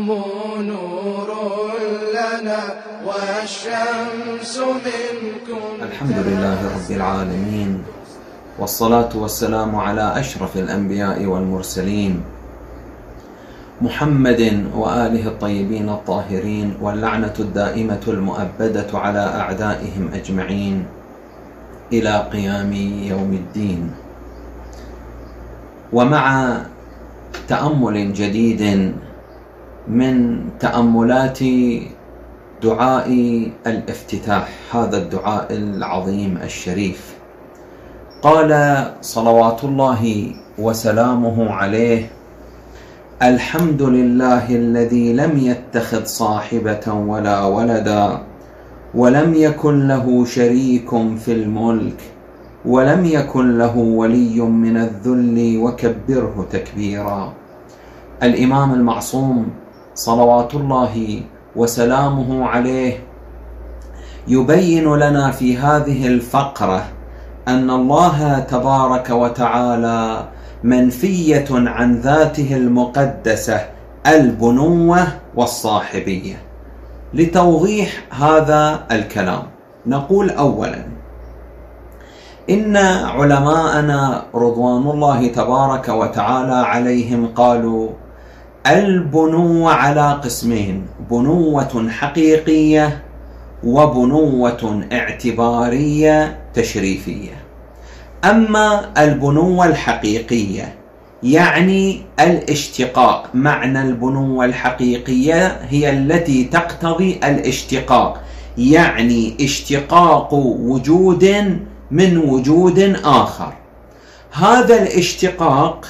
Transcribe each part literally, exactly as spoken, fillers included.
نور لنا والشمس منكم. الحمد لله رب العالمين، والصلاة والسلام على أشرف الأنبياء والمرسلين محمد وآله الطيبين الطاهرين، واللعنة الدائمة المؤبدة على أعدائهم أجمعين إلى قيام يوم الدين. ومع تأمل جديد من تأملات دعاء الافتتاح، هذا الدعاء العظيم الشريف، قال صلوات الله وسلامه عليه: الحمد لله الذي لم يتخذ صاحبة ولا ولدا، ولم يكن له شريك في الملك، ولم يكن له ولي من الذل، وكبره تكبيرا. الإمام المعصوم صلوات الله وسلامه عليه يبين لنا في هذه الفقرة أن الله تبارك وتعالى منفية عن ذاته المقدسة البنوة والصاحبية. لتوضيح هذا الكلام نقول أولا إن علماءنا رضوان الله تبارك وتعالى عليهم قالوا البنوة على قسمين: بنوة حقيقية وبنوة اعتبارية تشريفية. أما البنوة الحقيقية يعني الاشتقاق، معنى البنوة الحقيقية هي التي تقتضي الاشتقاق، يعني اشتقاق وجود من وجود آخر. هذا الاشتقاق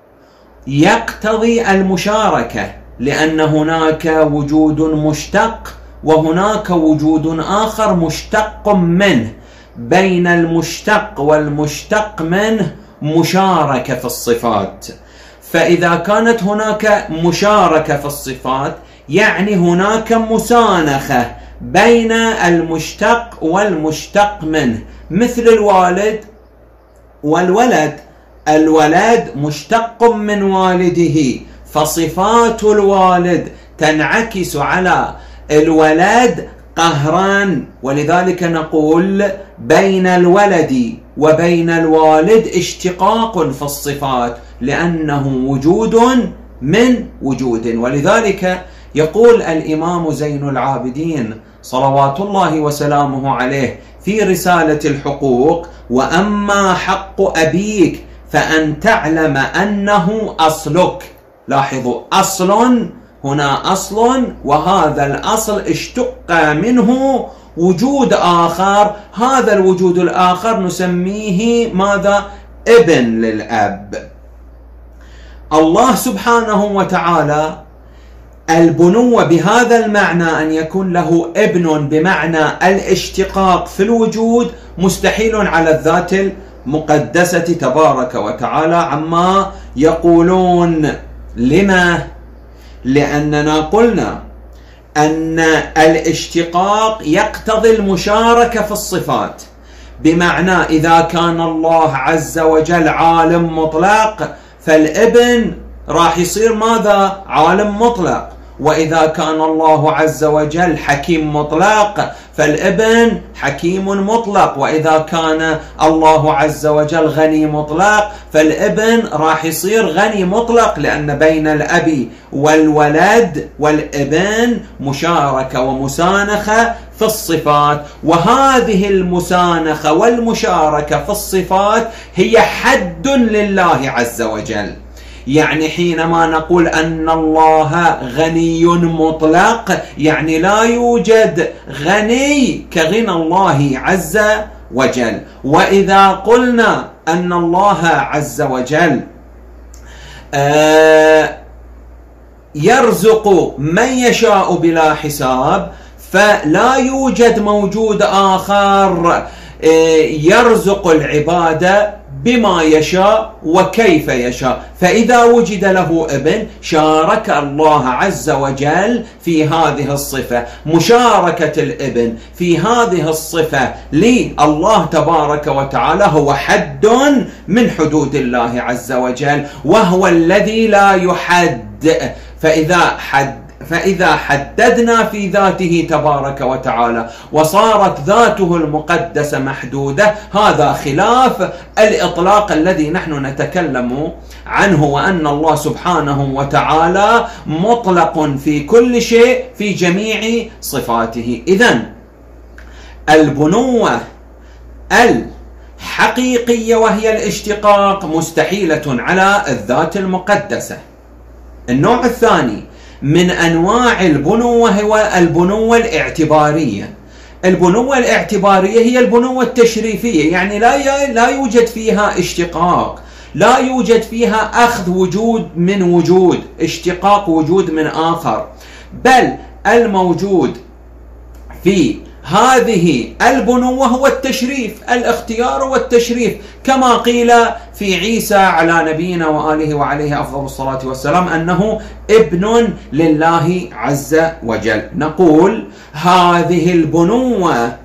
يقتضي المشاركة، لأن هناك وجود مشتق وهناك وجود آخر مشتق منه، بين المشتق والمشتق منه مشاركة في الصفات. فإذا كانت هناك مشاركة في الصفات يعني هناك مسانخة بين المشتق والمشتق منه، مثل الوالد والولد. الولد مشتق من والده، فصفات الوالد تنعكس على الولد قهران، ولذلك نقول بين الولد وبين الوالد اشتقاق في الصفات، لأنه وجود من وجود. ولذلك يقول الإمام زين العابدين صلوات الله وسلامه عليه في رسالة الحقوق: وأما حق أبيك فأن تعلم أنه أصلك. لاحظوا، أصل هنا أصل، وهذا الأصل اشتق منه وجود آخر. هذا الوجود الآخر نسميه ماذا؟ ابن للأب. الله سبحانه وتعالى البنوة بهذا المعنى أن يكون له ابن بمعنى الاشتقاق في الوجود مستحيل على الذات المقدسة تبارك وتعالى عما يقولون. لما؟ لأننا قلنا أن الاشتقاق يقتضي المشاركة في الصفات، بمعنى إذا كان الله عز وجل عالم مطلق فالابن راح يصير ماذا؟ عالم مطلق. وإذا كان الله عز وجل حكيم مطلق فالابن حكيم مطلق. وإذا كان الله عز وجل غني مطلق فالابن راح يصير غني مطلق، لأن بين الأب والولد والابن مشاركة ومسانخة في الصفات. وهذه المسانخة والمشاركة في الصفات هي حد لله عز وجل. يعني حينما نقول أن الله غني مطلق يعني لا يوجد غني كغنى الله عز وجل. وإذا قلنا أن الله عز وجل يرزق من يشاء بلا حساب، فلا يوجد موجود آخر يرزق العبادة بما يشاء وكيف يشاء. فإذا وجد له ابن شارك الله عز وجل في هذه الصفة. مشاركة الابن في هذه الصفة لله تبارك وتعالى هو حد من حدود الله عز وجل، وهو الذي لا يحد. فإذا حد فإذا حددنا في ذاته تبارك وتعالى وصارت ذاته المقدسة محدودة، هذا خلاف الإطلاق الذي نحن نتكلم عنه، وأن الله سبحانه وتعالى مطلق في كل شيء في جميع صفاته. إذن البنوة الحقيقية وهي الاشتقاق مستحيلة على الذات المقدسة. النوع الثاني من أنواع البنوة هو البنوة الاعتبارية. البنوة الاعتبارية هي البنوة التشريفية، يعني لا لا يوجد فيها اشتقاق، لا يوجد فيها أخذ وجود من وجود، اشتقاق وجود من آخر، بل الموجود في هذه البنوة هو التشريف، الاختيار والتشريف، كما قيل في عيسى على نبينا وآله وعليه أفضل الصلاة والسلام أنه ابن لله عز وجل. نقول هذه البنوة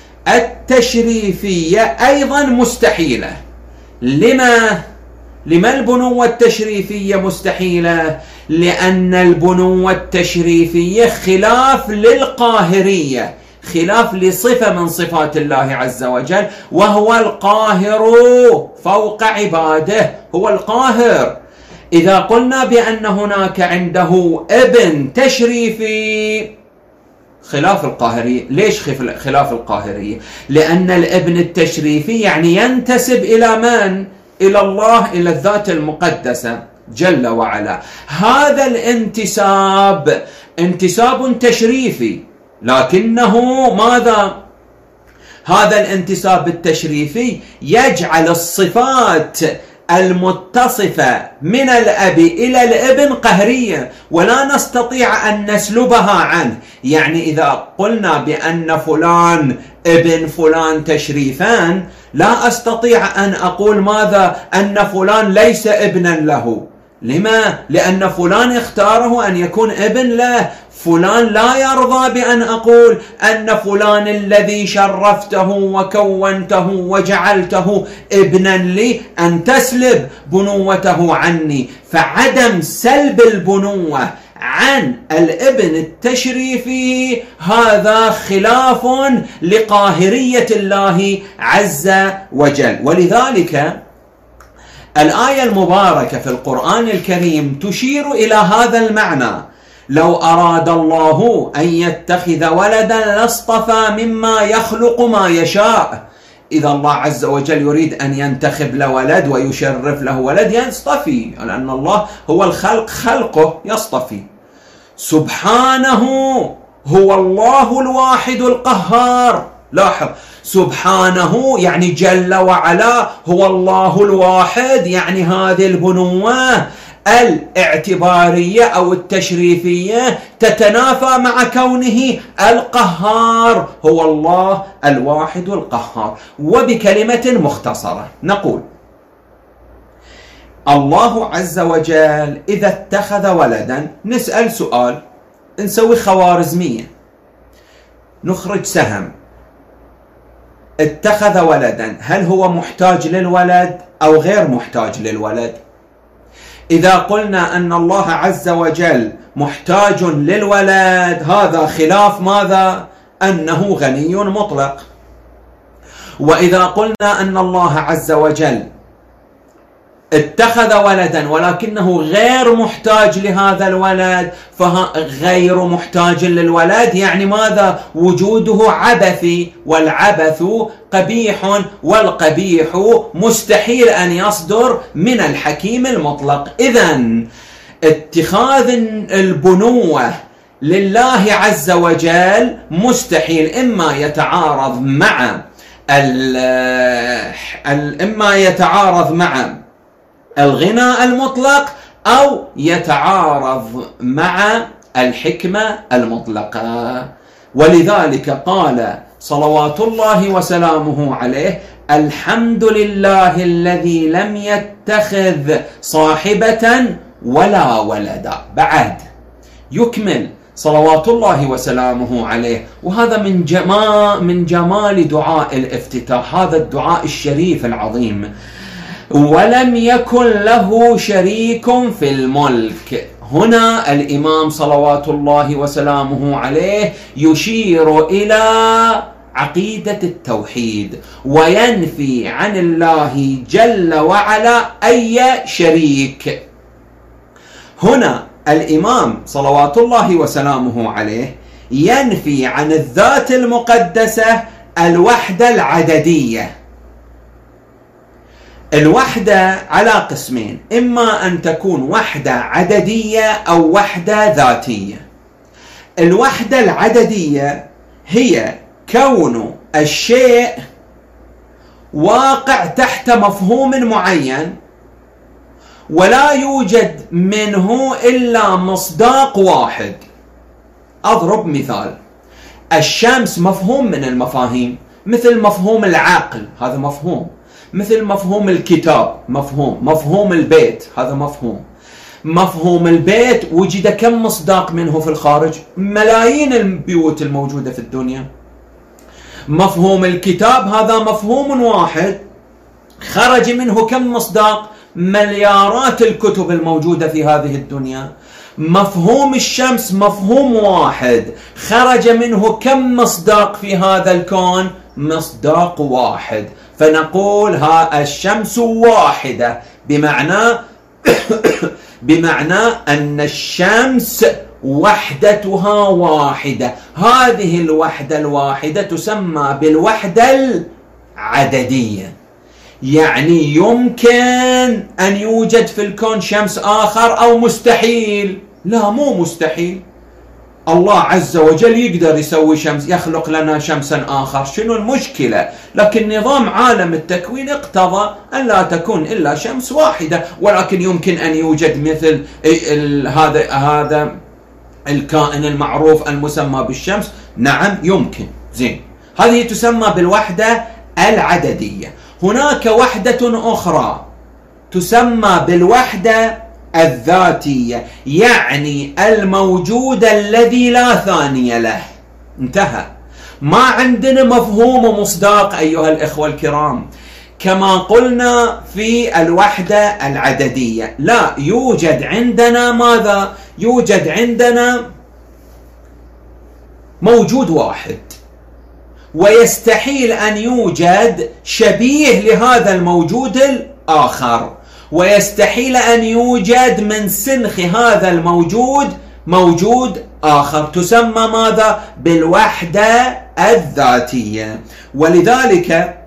التشريفية أيضا مستحيلة. لما؟ لما البنوة التشريفية مستحيلة؟ لأن البنوة التشريفية خلاف للقاهرية، خلاف لصفة من صفات الله عز وجل، وهو القاهر فوق عباده، هو القاهر. إذا قلنا بأن هناك عنده ابن تشريفي خلاف القاهرية. ليش خلاف القاهرية؟ لأن الابن التشريفي يعني ينتسب إلى من؟ إلى الله، إلى الذات المقدسة جل وعلا. هذا الانتساب انتساب تشريفي، لكنه ماذا؟ هذا الانتساب التشريفي يجعل الصفات المتصفة من الأب إلى الابن قهرية، ولا نستطيع أن نسلبها عنه. يعني إذا قلنا بأن فلان ابن فلان تشريفان، لا أستطيع أن أقول ماذا؟ أن فلان ليس ابنا له. لما؟ لأن فلان اختاره أن يكون ابن له. فلان لا يرضى بأن أقول أن فلان الذي شرفته وكونته وجعلته ابنا لي أن تسلب بنوته عني. فعدم سلب البنوة عن الابن التشريفي هذا خلاف لقاهرية الله عز وجل. ولذلك الآية المباركة في القرآن الكريم تشير إلى هذا المعنى: لو أراد الله أن يتخذ ولدا لاصطفى مما يخلق ما يشاء. إذا الله عز وجل يريد أن ينتخب له ولد ويشرف له ولد يصطفي، لأن الله هو الخلق، خلقه يصطفي. سبحانه هو الله الواحد القهار. لاحظ، سبحانه يعني جل وعلا هو الله الواحد، يعني هذه البنوة الاعتبارية أو التشريفية تتنافى مع كونه القهار، هو الله الواحد القهار. وبكلمة مختصرة نقول الله عز وجل إذا اتخذ ولدا، نسأل سؤال، نسوي خوارزمية، نخرج سهم. اتخذ ولدا، هل هو محتاج للولد أو غير محتاج للولد؟ إذا قلنا أن الله عز وجل محتاج للولد، هذا خلاف ماذا؟ أنه غني مطلق. وإذا قلنا أن الله عز وجل اتخذ ولدا ولكنه غير محتاج لهذا الولد، فغير محتاج للولد يعني ماذا؟ وجوده عبثي، والعبث قبيح، والقبيح مستحيل أن يصدر من الحكيم المطلق. إذن اتخاذ البنوة لله عز وجل مستحيل، إما يتعارض مع إما يتعارض مع الغنى المطلق أو يتعارض مع الحكمة المطلقة. ولذلك قال صلوات الله وسلامه عليه: الحمد لله الذي لم يتخذ صاحبة ولا ولدا. بعد يكمل صلوات الله وسلامه عليه، وهذا من جمال من جمال دعاء الافتتاح، هذا الدعاء الشريف العظيم: ولم يكن له شريك في الملك. هنا الإمام صلوات الله وسلامه عليه يشير إلى عقيدة التوحيد وينفي عن الله جل وعلا أي شريك. هنا الإمام صلوات الله وسلامه عليه ينفي عن الذات المقدسة الوحدة العددية. الوحدة على قسمين، إما أن تكون وحدة عددية أو وحدة ذاتية. الوحدة العددية هي كون الشيء واقع تحت مفهوم معين ولا يوجد منه إلا مصداق واحد. أضرب مثال: الشمس مفهوم من المفاهيم، مثل مفهوم العقل هذا مفهوم، مثل مفهوم الكتاب مفهوم، مفهوم البيت هذا مفهوم. مفهوم البيت وجد كم مصداق منه في الخارج؟ ملايين البيوت الموجودة في الدنيا. مفهوم الكتاب هذا مفهوم واحد خرج منه كم مصداق؟ مليارات الكتب الموجودة في هذه الدنيا. مفهوم الشمس مفهوم واحد خرج منه كم مصداق في هذا الكون؟ مصداق واحد. فنقول ها الشمس واحدة، بمعنى بمعنى أن الشمس وحدتها واحدة. هذه الوحدة الواحدة تسمى بالوحدة العددية. يعني يمكن أن يوجد في الكون شمس آخر أو مستحيل؟ لا، مو مستحيل. الله عز وجل يقدر يسوي شمس، يخلق لنا شمسا آخر، شنو المشكلة؟ لكن نظام عالم التكوين اقتضى أن لا تكون إلا شمس واحدة، ولكن يمكن أن يوجد مثل هذا هذا الكائن المعروف المسمى بالشمس. نعم يمكن. زين، هذه تسمى بالوحدة العددية. هناك وحدة أخرى تسمى بالوحدة الذاتية، يعني الموجود الذي لا ثاني له. انتهى. ما عندنا مفهوم ومصداق أيها الإخوة الكرام كما قلنا في الوحدة العددية. لا، يوجد عندنا ماذا؟ يوجد عندنا موجود واحد، ويستحيل أن يوجد شبيه لهذا الموجود الآخر، ويستحيل أن يوجد من سنخ هذا الموجود موجود آخر. تسمى ماذا؟ بالوحدة الذاتية. ولذلك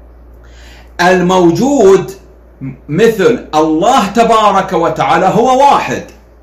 الموجود مثل الله تبارك وتعالى هو واحد،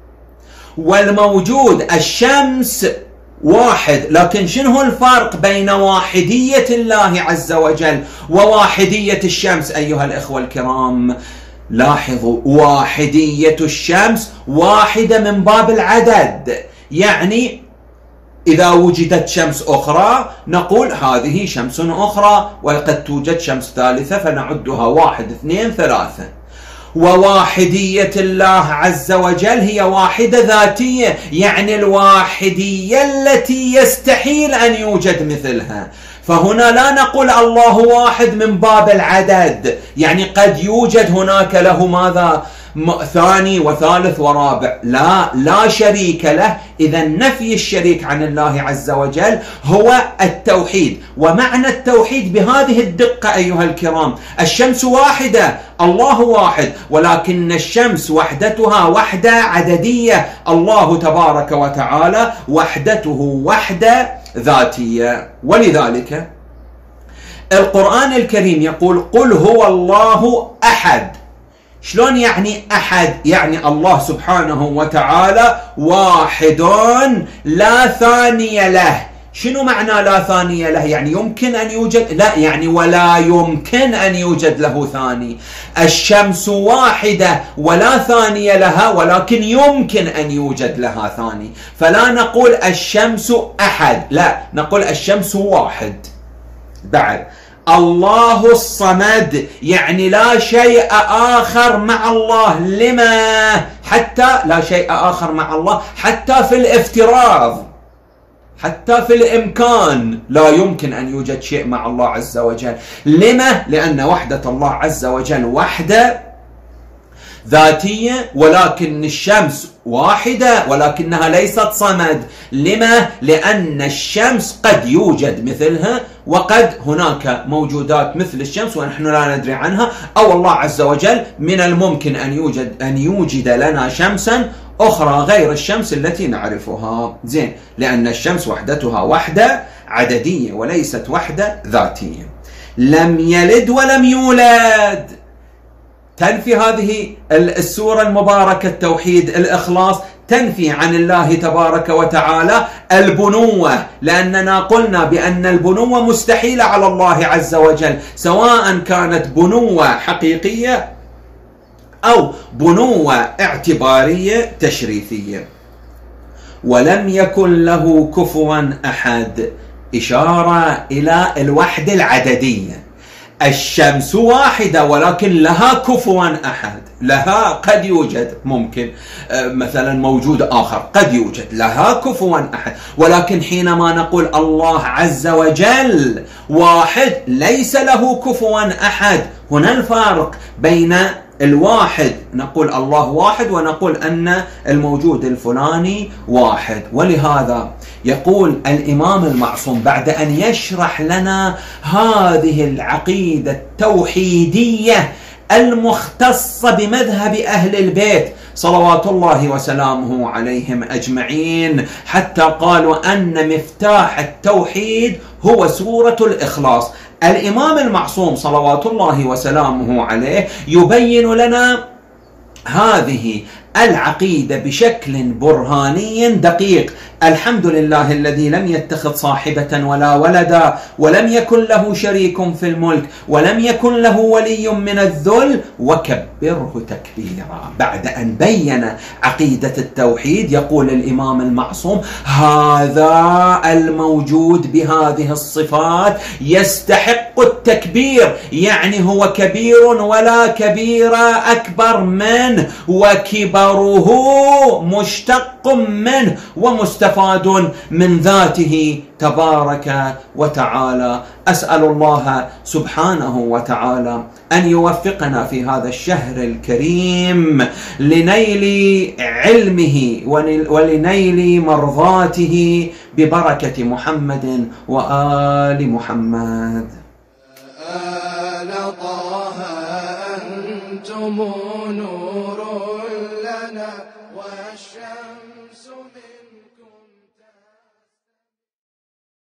والموجود الشمس واحد. لكن شنو الفرق بين واحدية الله عز وجل وواحدية الشمس أيها الإخوة الكرام؟ لاحظوا، واحدية الشمس واحدة من باب العدد، يعني إذا وجدت شمس أخرى نقول هذه شمس أخرى، وقد توجد شمس ثالثة فنعدها واحد اثنين ثلاثة. وواحدية الله عز وجل هي واحدة ذاتية، يعني الواحدية التي يستحيل أن يوجد مثلها. فهنا لا نقول الله واحد من باب العدد، يعني قد يوجد هناك له ماذا؟ ثاني وثالث ورابع. لا، لا شريك له. إذا نفي الشريك عن الله عز وجل هو التوحيد. ومعنى التوحيد بهذه الدقة أيها الكرام: الشمس واحدة، الله واحد، ولكن الشمس وحدتها وحدة عددية، الله تبارك وتعالى وحدته وحدة ذاتية. ولذلك القرآن الكريم يقول: قل هو الله أحد. شلون يعني أحد؟ يعني الله سبحانه وتعالى واحد لا ثاني له. شنو معنى لا ثاني له؟ يعني يمكن أن يوجد؟ لا، يعني ولا يمكن أن يوجد له ثاني. الشمس واحدة ولا ثاني لها، ولكن يمكن أن يوجد لها ثاني. فلا نقول الشمس أحد، لا، نقول الشمس واحد. بعد الله الصمد، يعني لا شيء آخر مع الله. لما؟ حتى لا شيء آخر مع الله حتى في الافتراض، حتى في الإمكان لا يمكن أن يوجد شيء مع الله عز وجل. لما؟ لأن وحدة الله عز وجل وحدة ذاتية، ولكن الشمس واحدة ولكنها ليست صمد. لما؟ لأن الشمس قد يوجد مثلها، وقد هناك موجودات مثل الشمس ونحن لا ندري عنها، أو الله عز وجل من الممكن أن يوجد أن يوجد لنا شمسا أخرى غير الشمس التي نعرفها. زين، لأن الشمس وحدتها وحدة عددية وليست وحدة ذاتية. لم يلد ولم يولد، تنفي هذه السورة المباركة التوحيد الإخلاص، تنفي عن الله تبارك وتعالى البنوة، لأننا قلنا بأن البنوة مستحيلة على الله عز وجل، سواء كانت بنوة حقيقية أو بنوة اعتبارية تشريفية. ولم يكن له كفوا أحد، إشارة إلى الوحدة العددية. الشمس واحدة ولكن لها كفوا أحد، لها قد يوجد ممكن مثلا موجود آخر قد يوجد لها كفوا أحد، ولكن حينما نقول الله عز وجل واحد ليس له كفوا أحد، هنا الفارق بين الواحد، نقول الله واحد ونقول أن الموجود الفلاني واحد. ولهذا يقول الإمام المعصوم بعد أن يشرح لنا هذه العقيدة التوحيدية المختصة بمذهب أهل البيت صلوات الله وسلامه عليهم أجمعين، حتى قالوا أن مفتاح التوحيد هو سورة الإخلاص. الإمام المعصوم صلوات الله وسلامه عليه يبين لنا هذه العقيدة بشكل برهاني دقيق. الحمد لله الذي لم يتخذ صاحبة ولا ولدا ولم يكن له شريك في الملك ولم يكن له ولي من الذل وكبره تكبيرا. بعد أن بين عقيدة التوحيد يقول الإمام المعصوم هذا الموجود بهذه الصفات يستحق التكبير، يعني هو كبير ولا كبير أكبر منه، وكبره مشتق منه ومستفاد من ذاته تبارك وتعالى. أسأل الله سبحانه وتعالى أن يوفقنا في هذا الشهر الكريم لنيل علمه ولنيل مرضاته ببركة محمد وآل محمد. آل طه أنتم نور